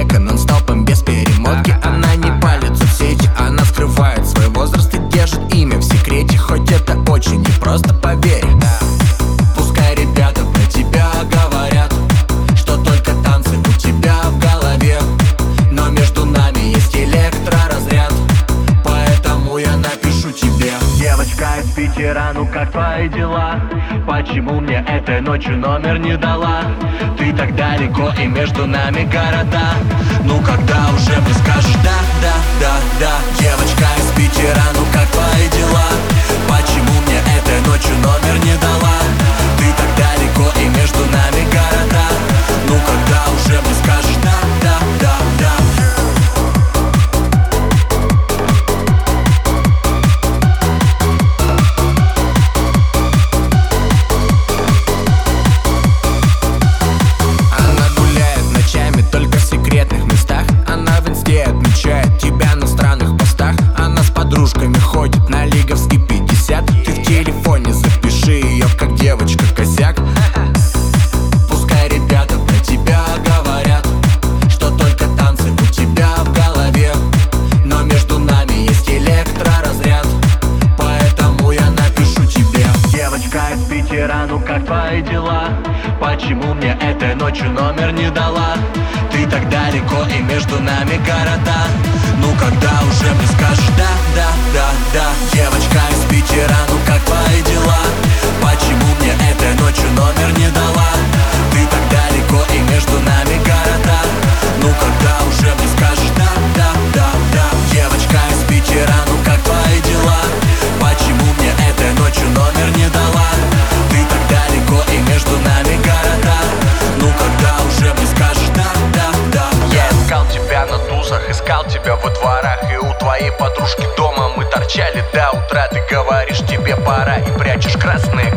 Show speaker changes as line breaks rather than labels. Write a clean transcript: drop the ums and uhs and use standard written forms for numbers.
века нон-стопом без перемотки. Она не палится в сети, она скрывает свой возраст и держит имя в секрете. Хоть это очень непросто, поверь. Пускай ребята про тебя говорят, что только танцы у тебя в голове, но между нами есть электроразряд, поэтому я напишу тебе.
Девочка из Питера, ну как твои дела? Почему мне этой ночью номер не дала? Ты так далеко и между нами города. Ну когда уже мне скажешь да, да, да, да? Девочка из Питера, ну как твои дела? Почему мне этой ночью номер не дала? Ты так далеко и между нами города. Ну когда уже мне скажешь да, да, да, да?
Отмечает тебя на странных постах. Она с подружками ходит на лиговский 50. Ты в телефоне запиши ее как девочка косяк. Пускай ребята про тебя говорят, что только танцы у тебя в голове, но между нами есть электроразряд, поэтому я напишу тебе.
Девочка из Питера, ну как твои дела? Почему мне этой ночью номер не дала? Ты так далеко и между нами города. Ну когда уже мне скажешь да, да, да, да? Девочка из Питера, ну как твои дела? Почему мне этой ночью номер не дала? Ты так далеко и между нами города. Ну когда уже мне скажешь да, да, да, да? Девочка из Питера, ну как твои дела? Почему мне этой ночью номер не дала? Ты так далеко и между нами города. Ну когда уже мне скажешь да, да, да?
Я искал тебя на тусах, искал тебя во дворах, и у твоей подружки дома мы торчали до утра. Ты говоришь, тебе пора, и прячешь красные